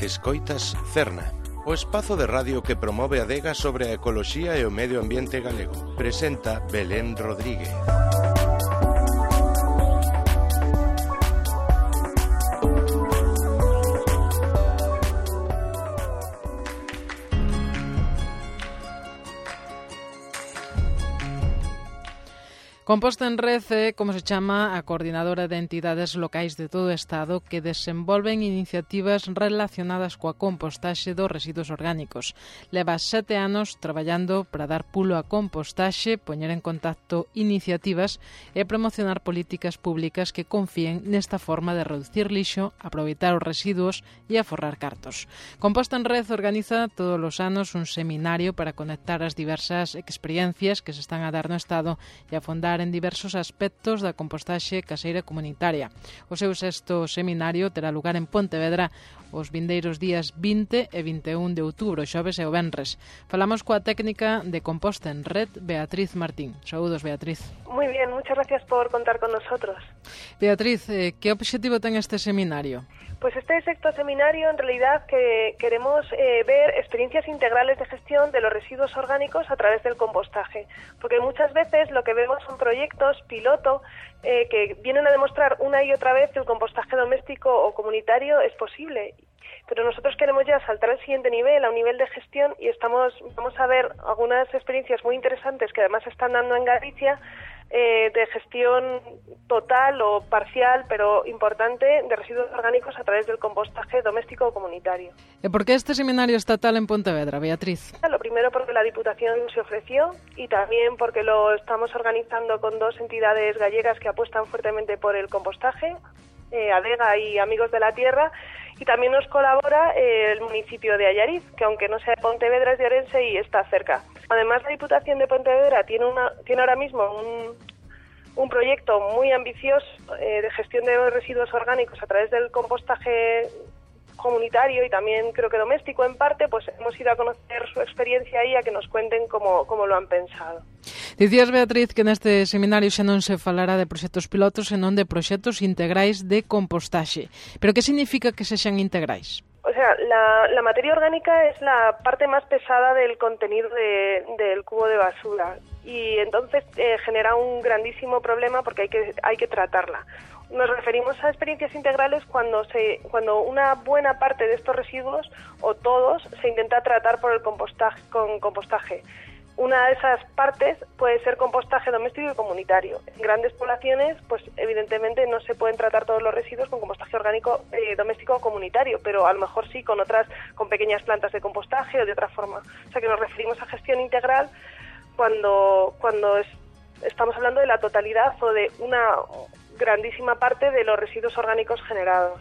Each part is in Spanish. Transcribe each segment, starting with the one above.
Escoitas Cerna, o espazo de radio que promove a adega sobre a ecoloxía e o medio ambiente galego. Presenta Belén Rodríguez. Composta en Red é, como se chama, a coordinadora de entidades locais de todo o Estado que desenvolven iniciativas relacionadas coa compostaxe dos residuos orgánicos. Leva 7 anos traballando para dar pulo á compostaxe, poñer en contacto iniciativas e promocionar políticas públicas que confíen nesta forma de reducir lixo, aproveitar os residuos e aforrar cartos. Composta en Red organiza todos os anos un seminario para conectar as diversas experiencias que se están a dar no Estado e afondar en diversos aspectos da compostaxe caseira comunitaria. O seu 6º seminario terá lugar en Pontevedra os vindeiros días 20 e 21 de outubro, xoves e o venres. Falamos coa técnica de Composta en Red, Beatriz Martín. Saúdos, Beatriz. Muy bien, muchas gracias por contar con nosotros. Beatriz, ¿qué objetivo ten este seminario? Pues este sexto seminario, en realidad, que queremos ver experiencias integrales de gestión de los residuos orgánicos a través del compostaje, porque muchas veces lo que vemos son proyectos piloto que vienen a demostrar una y otra vez que el compostaje doméstico o comunitario es posible. Pero nosotros queremos ya saltar al siguiente nivel, a un nivel de gestión, y vamos a ver algunas experiencias muy interesantes que además se están dando en Galicia, de gestión total o parcial, pero importante, de residuos orgánicos a través del compostaje doméstico o comunitario. ¿Por qué este seminario estatal en Pontevedra, Beatriz? Lo primero porque la Diputación se ofreció y también porque lo estamos organizando con 2 entidades gallegas que apuestan fuertemente por el compostaje, Adega y Amigos de la Tierra, y también nos colabora el municipio de Allariz, que aunque no sea de Pontevedra es de Orense y está cerca. Además, la Diputación de Pontevedra tiene ahora mismo un proyecto muy ambicioso de gestión de residuos orgánicos a través del compostaje comunitario y también creo que doméstico en parte. Pues hemos ido a conocer su experiencia y a que nos cuenten cómo lo han pensado. Dicías, Beatriz, que neste seminario xa non se falará de proxectos pilotos, senón de proxectos integrais de compostaxe. Pero que significa que sexan integrais? O sea, la materia orgánica es la parte más pesada del contenido del cubo de basura y entonces genera un grandísimo problema porque hay que tratarla. Nos referimos a experiencias integrales cuando una buena parte de estos residuos o todos se intenta tratar por el con compostaje. Una de esas partes puede ser compostaje doméstico y comunitario. En grandes poblaciones, pues evidentemente no se pueden tratar todos los residuos con compostaje orgánico doméstico o comunitario, pero a lo mejor sí con pequeñas plantas de compostaje o de otra forma. O sea que nos referimos a gestión integral cuando estamos hablando de la totalidad o de una grandísima parte de los residuos orgánicos generados.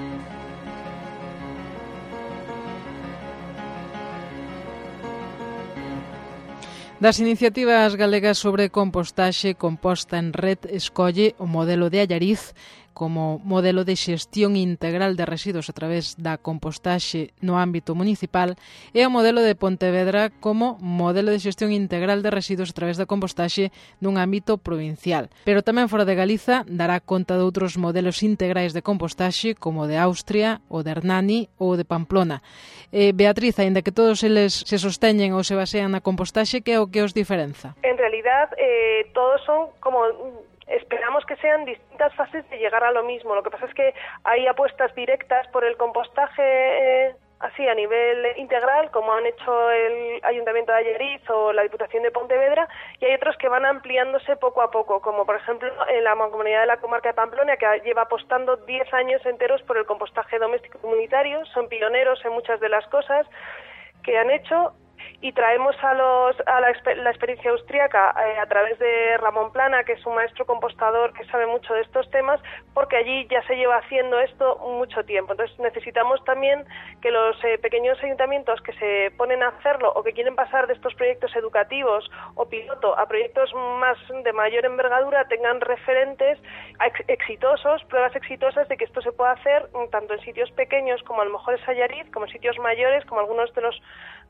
Das iniciativas galegas sobre compostaxe, Composta en Red escolle o modelo de Allariz como modelo de xestión integral de residuos a través da compostaxe no ámbito municipal e o modelo de Pontevedra como modelo de xestión integral de residuos a través da compostaxe nun ámbito provincial. Pero tamén fora de Galiza dará conta de outros modelos integrais de compostaxe como o de Austria, o de Hernani ou o de Pamplona. Beatriz, aínda que todos eles se sosteñen ou se basean na compostaxe, que é o que os diferenza? En realidad, todos son como... Esperamos que sean distintas fases de llegar a lo mismo. Lo que pasa es que hay apuestas directas por el compostaje así a nivel integral, como han hecho el Ayuntamiento de Allariz o la Diputación de Pontevedra, y hay otros que van ampliándose poco a poco, como por ejemplo en la Mancomunidad de la Comarca de Pamplona, que lleva apostando 10 años enteros por el compostaje doméstico comunitario. Son pioneros en muchas de las cosas que han hecho. Y traemos a la experiencia austríaca a través de Ramón Plana, que es un maestro compostador que sabe mucho de estos temas, porque allí ya se lleva haciendo esto mucho tiempo. Entonces necesitamos también que los pequeños ayuntamientos que se ponen a hacerlo o que quieren pasar de estos proyectos educativos o piloto a proyectos más de mayor envergadura tengan referentes exitosos, pruebas exitosas de que esto se puede hacer tanto en sitios pequeños como a lo mejor es Allariz, como en sitios mayores, como algunos de los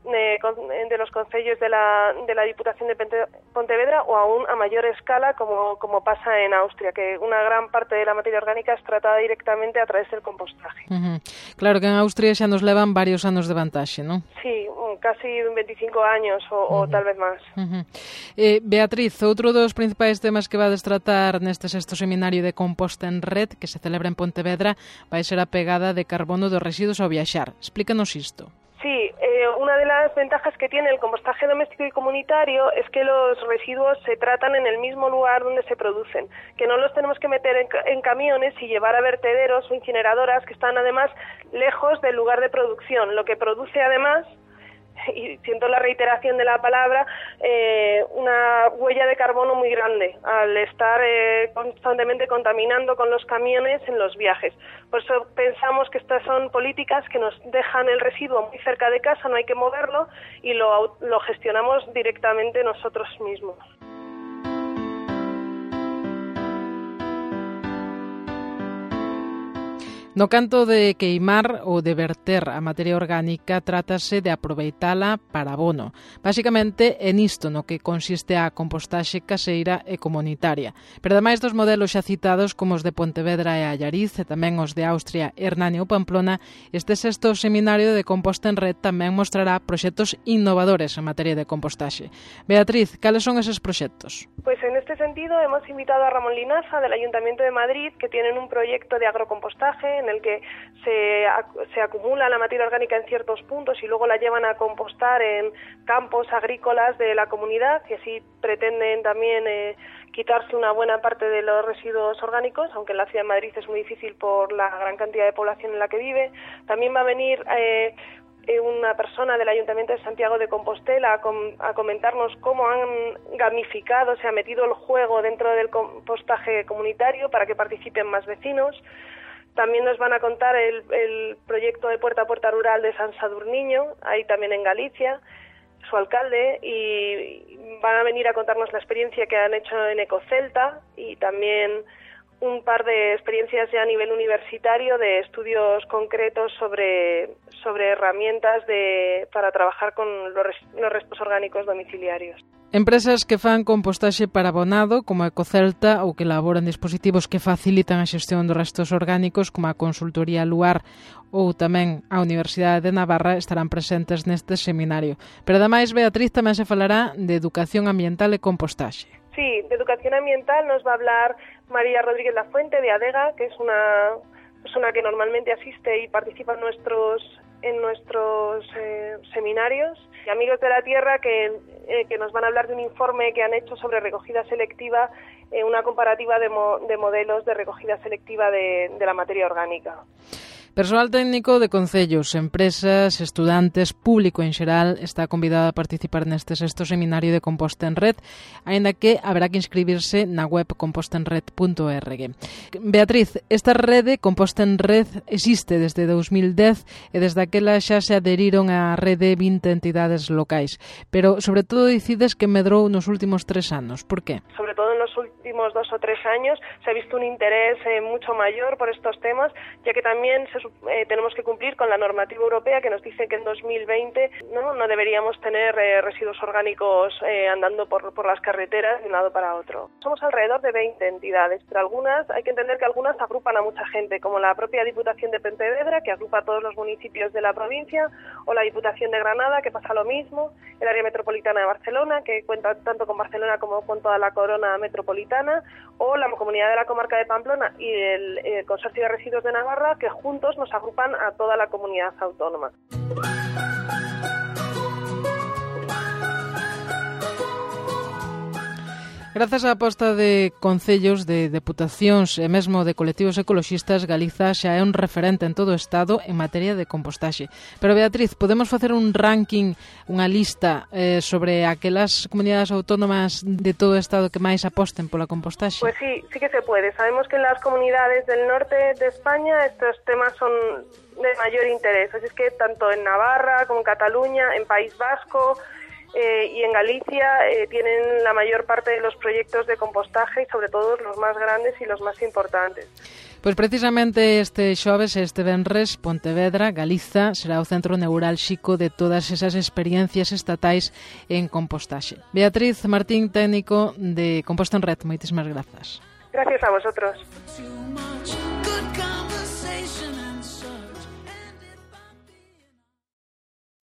de los concellos de la Diputación de Pontevedra, o aún a mayor escala, como pasa en Austria, que una gran parte de la materia orgánica es tratada directamente a través del compostaje. Claro que en Austria xa nos levan varios anos de vantaxe, non? Sí, casi 25 años ou tal vez máis. Beatriz, outro dos principais temas que vades tratar neste sexto seminario de Composta en Red, que se celebra en Pontevedra, vai ser a pegada de carbono dos residuos ao viaxar. Explícanos isto. Sí, una de las ventajas que tiene el compostaje doméstico y comunitario es que los residuos se tratan en el mismo lugar donde se producen, que no los tenemos que meter en camiones y llevar a vertederos o incineradoras que están además lejos del lugar de producción, lo que produce además, y siento la reiteración de la palabra, una huella de carbono muy grande al estar constantemente contaminando con los camiones en los viajes. Por eso pensamos que estas son políticas que nos dejan el residuo muy cerca de casa, no hay que moverlo, y lo gestionamos directamente nosotros mismos. No canto de queimar ou de verter a materia orgánica, trátase de aproveitala para abono. Basicamente, é nisto no que consiste a compostaxe caseira e comunitaria. Pero ademais dos modelos xa citados como os de Pontevedra e Allariz, e tamén os de Austria, Hernani ou Pamplona, este sexto seminario de Composta en Red tamén mostrará proxectos innovadores en materia de compostaxe. Beatriz, cales son eses proxectos? Pues en este sentido hemos invitado a Ramón Linaza del Ayuntamiento de Madrid, que tienen un proyecto de agrocompostaje en el que se acumula la materia orgánica en ciertos puntos y luego la llevan a compostar en campos agrícolas de la comunidad, y así pretenden también quitarse una buena parte de los residuos orgánicos, aunque en la ciudad de Madrid es muy difícil por la gran cantidad de población en la que vive. También va a venir una persona del Ayuntamiento de Santiago de Compostela a comentarnos cómo han gamificado, se ha metido el juego dentro del compostaje comunitario para que participen más vecinos. También nos van a contar el proyecto de Puerta a Puerta Rural de San Sadurniño, ahí también en Galicia, su alcalde, y van a venir a contarnos la experiencia que han hecho en Ecocelta, y también un par de experiencias ya a nivel universitario de estudios concretos sobre herramientas para trabajar con los restos orgánicos domiciliarios. Empresas que fan compostaxe para abonado, como Ecocelta, ou que elaboran dispositivos que facilitan a xestión dos restos orgánicos, como a Consultoría Luar ou tamén a Universidade de Navarra, estarán presentes neste seminario. Pero ademais, Beatriz, tamén se falará de educación ambiental e compostaxe. Sí, de educación ambiental nos va a hablar María Rodríguez Lafuente de ADEGA, que es una persona que normalmente asiste y participa en nuestros seminarios, y Amigos de la Tierra, que nos van a hablar de un informe que han hecho sobre recogida selectiva, una comparativa de modelos de recogida selectiva de la materia orgánica. Persoal técnico de concellos, empresas, estudantes, público en xeral está convidado a participar neste sexto seminario de Composta en Red, aínda que haberá que inscribirse na web compostenred.org. Beatriz, esta rede Composta en Red existe desde 2010 e desde aquela xa se adheriron á rede 20 entidades locais, pero sobre todo dicides que medrou nos últimos 3 anos. Por qué? Sobre todo en los últimos 2 o 3 años se ha visto un interés mucho mayor por estos temas, ya que también tenemos que cumplir con la normativa europea que nos dice que en 2020 no deberíamos tener residuos orgánicos andando por las carreteras de un lado para otro. Somos alrededor de 20 entidades, pero hay que entender que algunas agrupan a mucha gente, como la propia Diputación de Pontevedra, que agrupa a todos los municipios de la provincia, o la Diputación de Granada, que pasa lo mismo, el área metropolitana de Barcelona, que cuenta tanto con Barcelona como con toda la corona metropolitana, o la Comunidad de la Comarca de Pamplona y el Consorcio de Residuos de Navarra, que juntos nos agrupan a toda la comunidad autónoma. Grazas á aposta de concellos, de deputacións e mesmo de colectivos ecoloxistas, Galiza xa é un referente en todo o Estado en materia de compostaxe. Pero, Beatriz, podemos facer un ranking, unha lista sobre aquelas comunidades autónomas de todo o Estado que máis aposten pola compostaxe? Pues sí que se puede. Sabemos que en las comunidades del norte de España estos temas son de mayor interés. Así es que tanto en Navarra como en Cataluña, en País Vasco y en Galicia tienen la mayor parte de los proyectos de compostaje, y sobre todo los más grandes y los más importantes. Pois precisamente este xoves e este venres, Pontevedra, Galiza, será o centro neurálxico de todas esas experiencias estatais en compostaxe. Beatriz Martín, técnico de Composta en Red, moitísimas grazas. Gracias a vosotros.